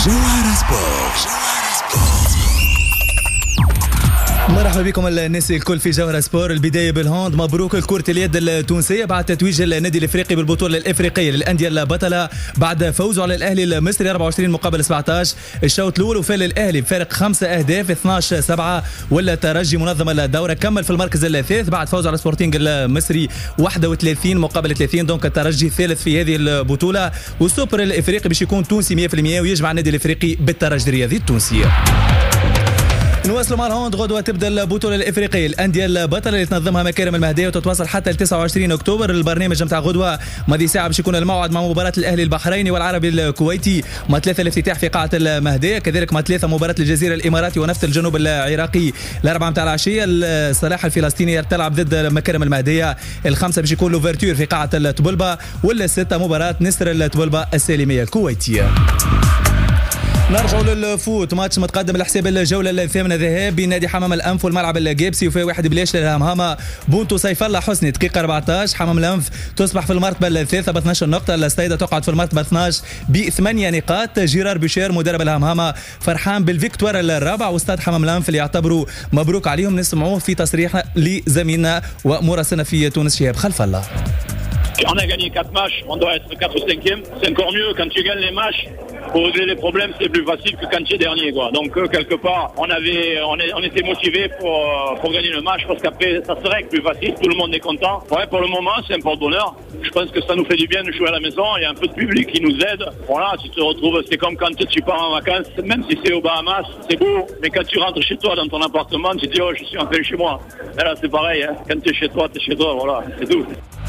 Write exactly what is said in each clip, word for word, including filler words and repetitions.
جوهرة سبورت. مرحبا بكم الناس الكل في جوهرة سبور. البداية بالهوند. مبروك لكرة اليد التونسية بعد تتويج النادي الافريقي بالبطولة الافريقية للأندية البطلة بعد فوزه على الاهلي المصري أربعة وعشرين مقابل سبعة عشر. الشوط الاول وفال الاهلي بفارق خمسة اهداف اثناش سبعة، ولا الترجي منظم الدورة كمل في المركز الثالث بعد فوزه على سبورتينغ المصري واحد وثلاثين مقابل ثلاثين. دونك الترجي الثالث في هذه البطولة، والسوبر الافريقي باش يكون تونسي مية بالمية ويجمع النادي الافريقي بالترجي الرياضي التونسي. نواصلوا مع الهوند. غدوة تبدا البطولة الافريقية الاندية البطلة اللي تنظمها مكارم المهدية وتتواصل حتى ل تسعة وعشرين اكتوبر. البرنامج نتاع غدوة ماضي ساعة باش يكون الموعد مع مباراة الاهلي البحريني والعربي الكويتي، ما ثلاثة الافتتاح في قاعة المهدية، كذلك ما ثلاثة مباراة الجزيرة الاماراتي ونفط الجنوب العراقي الاربعة نتاع العشية. الصلاح الفلسطيني تلعب ضد مكارم المهدية. الخمسة باش يكون لوفرتور في قاعة الطبلبة، ولا الستة مباراة نسر الطبلبة السالمية الكويتية. نرجعوا للفوت. ماتش متقدم لحساب الجوله الثامنه ذهاب بين نادي حمام الانف والملعب الجابسي وفي واحد بلاش للهمهمه. بونتو سيف الله حسني دقيقه أربعة عشر. حمام الانف تصبح في المرتبه الثالثه ب اثناش نقطه. الستايده تقعد في المرتبه اثناش بثمانيه نقاط. جيرار بشير مدرب الهمهمه فرحان بالفيكتوار الرابع، واستاد حمام الانف اللي يعتبروا مبروك عليهم. نسمعوه في تصريح لزميلنا ومراسلنا في تونس شهاب خلف الله. On a gagné quatre matchs, on doit être quatre ou cinquième. C'est encore mieux quand tu gagnes les matchs. Pour régler les problèmes, c'est plus facile que quand tu es dernier, quoi. Donc euh, quelque part, on avait, on, est, on était motivé pour pour gagner le match parce qu'après ça serait plus facile. Tout le monde est content. Ouais, pour le moment, c'est un porte-bonheur. Je pense que ça nous fait du bien de jouer à la maison. Il y a un peu de public qui nous aide. Voilà, tu te retrouves. C'est comme quand tu pars en vacances, même si c'est aux Bahamas, c'est beau. Mais quand tu rentres chez toi dans ton appartement, tu te dis oh, je suis rentré chez moi. Et là, c'est pareil. Hein. Quand tu es chez toi, tu es chez toi. Voilà, c'est tout.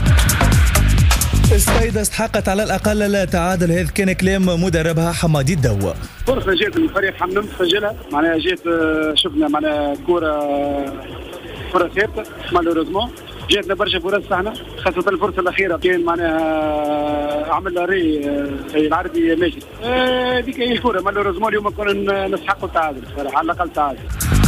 السيدة استحقت على الأقل التعادل، هذا كان كلام مدربها حمادي الدو. فرصة جات الفريق حمام سجلها، معناها جات شفنا معناها كورة كورة ثابتة مالوريزمون جاتنا برشا فرص احنا، خاصة الفرصة الأخيرة كان معناها عمل ري العربي ماشي. هذيك هي الكورة مالوريزمون اليوم كنا نستحقوا التعادل، على الأقل تعادل.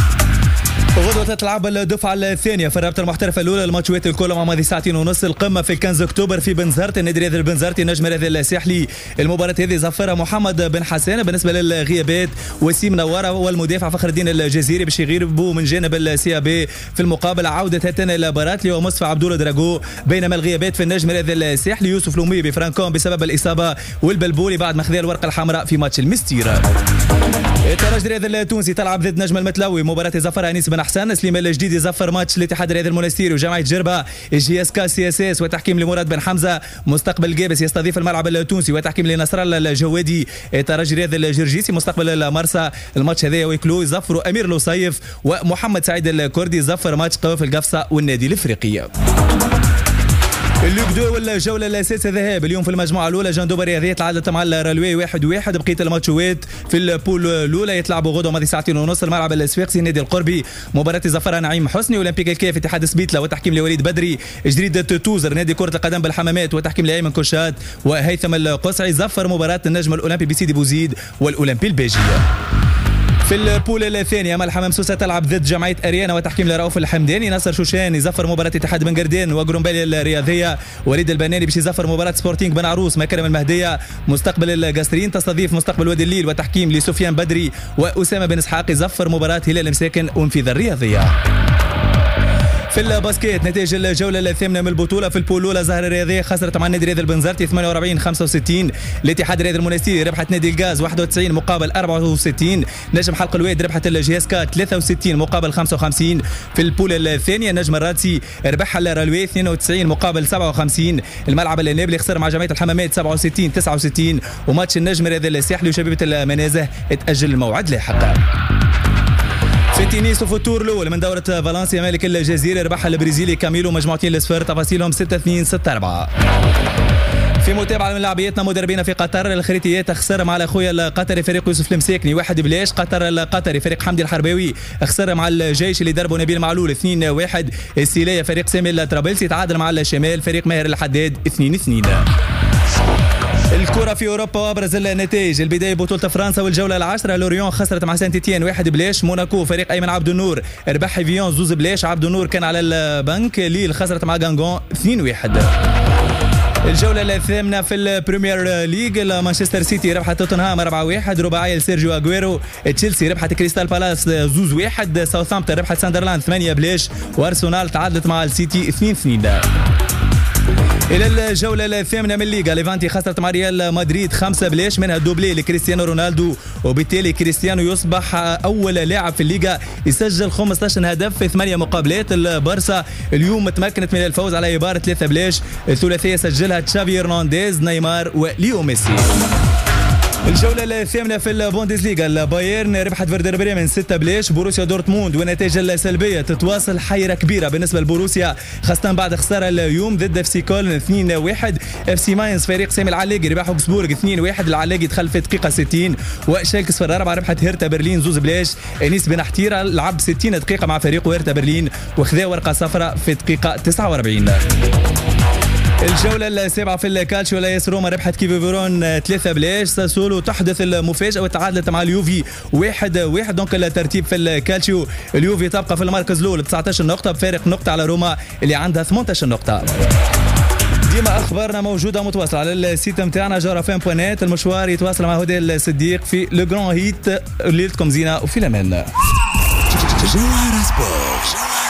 غدوة تلعب الدفعة الثانية في الرابطة المحترفة الأولى. الماتشات الكل مع ماضي ساعتين ونص. القمة في الخامس أكتوبر في بنزرت. النادي الرياضي البنزرتي نجم الرياضي الساحلي. المباراة هذه زفرها محمد بن حسان. بالنسبة للغيابات وسيم نوارة والمدافع فخر الدين الجزيري باش يغيبوا من جانب السي بي. في المقابل عودة هاتان الباراتلي ومصطفى عبد الله دراغو. بينما الغيابات في النجم الرياضي الساحلي يوسف لومي بفرانكون بسبب الإصابة، والبلبولي بعد ما خذا الورقة الحمراء في ماتش المستيرة. الترجي الرياضي التونسي تلعب ضد نجم المتلوي. مباراة زفرها انيس بن حسان. سليمان الجديد يزفر ماتش الاتحاد الرياضي المنستيري وجمعية جربة. جي اس كا سي اس اس وتحكيم لمراد بن حمزة. مستقبل جابس يستضيف الملعب التونسي وتحكيم لنصر الله الجوادي. الترجي الرياضي الجرجيسي مستقبل المرسى. الماتش هذا ويكلو يزفروا امير لوصيف ومحمد سعيد الكردي. يزفر ماتش قوافل القفصة والنادي الافريقي. اللوك دو والجولة الأساسية ذهاب اليوم في المجموعة الأولى. جندوب الرياضية تعادلت مع الرلوي واحد واحد. بقية الماتشوات في البول الأولى يتلعبوا غدوة ماضي ساعتين ونص. الملعب الصفاقسي النادي القربي مباراة زفرها نعيم حسني. أولمبيك الكيف اتحاد سبيتلا وتحكيم لوليد بدري. جريدة توزر نادي كرة القدم بالحمامات وتحكيم لأيمن كوشات وهيثم القصعي. زفر مباراة النجم الأولمبي بسيدي بوزيد والأولمبي البيجية. في البول الثانية أمل حمام سوسة تلعب ضد جمعية أريانا وتحكيم لرؤوف الحمداني. ناصر شوشان يزفر مباراة اتحاد بن قردين وقرنبالي الرياضية. وليد البناني باش يزفر مباراة سبورتينغ بن عروس. مكرم المهدية. مستقبل القصرين تستضيف مستقبل وادي الليل وتحكيم لسفيان بدري وأسامة بن إسحاق. يزفر مباراة هلال مساكن وانفيذ الرياضية. في الباسكيت نتائج الجولة الثامنة من البطولة. في البول الأولى زهرة الرياضية خسرت مع النادي الرياضي البنزرتي ثمانية وأربعين خمسة وستين. الاتحاد الرياضي المنستيري ربحت نادي الغاز واحد وتسعين مقابل أربعة وستين. نجم حلق الواد ربحت الجياسكا ثلاثة وستين مقابل خمسة وخمسين. في البول الثانية نجم الرادسي ربح الرلوي اثنين وتسعين مقابل سبعة وخمسين. الملعب النابلي خسر مع جمعية الحمامات سبعة وستين تسعة وستين. وماتش النجم الرياضي الساحلي وشبيبة المنازه اتأجل الموعد لاحقا. في التنس وفي التور الاول من دوره فالنسيا مالك الجزيره ربح البرازيلي كاميلو مجموعتين لصفر. تفاصيلهم ستة اثنين ستة أربعة. في متابعه من لاعبيتنا مدربين في قطر. الخريطيات خسر مع اخويا القطري فريق يوسف المساكني واحد بلاش. قطر القطري فريق حمدي الحرباوي خسر مع الجيش اللي دربه نبيل معلول اثنين واحد. السيليه فريق سامي الطرابلسي تعادل مع الشمال فريق ماهر الحداد اثنين اثنين. الكرة في أوروبا وأبرز النتائج. البداية بطولة فرنسا والجولة العاشرة. لوريون خسرت مع سانت إتيان واحد بلاش. موناكو فريق أيمن عبد النور ربح فيون زوز بلاش. عبد النور كان على البنك. ليل خسرت مع غانغون اثنين واحد. الجولة الثامنة في البريمير ليج، مانشستر سيتي ربحت توتنهام أربعة واحد، رباعية لسيرجيو اغويرو. تشيلسي ربحت كريستال بالاس زوز واحد، ساوثهامبتون ربحت ساندرلاند ثمانية بلاش، وارسنال تعادلت مع السيتي اثنين اثنين. الى الجوله الثامنه من الليغا، ليفانتي خسرت مع ريال مدريد خمسة بلاش، منها دوبلي لكريستيانو رونالدو، وبالتالي كريستيانو يصبح اول لاعب في الليغا يسجل خمسة عشر هدف في ثمانية مقابلات. البارسا اليوم تمكنت من الفوز على ايبار ثلاثة بلاش، الثلاثيه سجلها تشافي هرنانديز، نيمار وليو ميسي. الجولة الثامنة في البوندسليغا، البايرن ربحت فيردر بريمن ستة بلاش، بوروسيا دورتموند والنتائج السلبية تتواصل، حيرة كبيرة بالنسبة لبوروسيا خاصة بعد خسارة اليوم ضد اف سي كولن اثنين واحد. اف سي ماينز فريق سامي العلاقي ربح اوكسبورغ اثنين واحد، العلاقي دخل في دقيقة ستين، وشالك صفر أربعة ربحت هيرتا برلين زوز بلاش. انيس بن حتيرة لعب ستين دقيقة مع فريق هيرتا برلين وخذا ورقة صفراء في دقيقة تسعة وأربعين. الجولة السابعة في الكالتشيو، لايس روما ربحت كيفي فيرون ثلاثة بلاش، ساسولو تحدث المفاجأة وتعادلت مع اليوفي واحد واحد. دونك الترتيب في الكالتشيو، اليوفي تبقى في المركز الأول ب تسعة عشر نقطة بفارق نقطة على روما اللي عندها ثمانية عشر نقطة. ديما اخبارنا موجوده متواصله على السيت نتاعنا جارة فان بوانات. المشوار يتواصل مع هدى الصديق في لو جران هيت. ليلتكم زينه وفي الامان. جوهرة سبورت.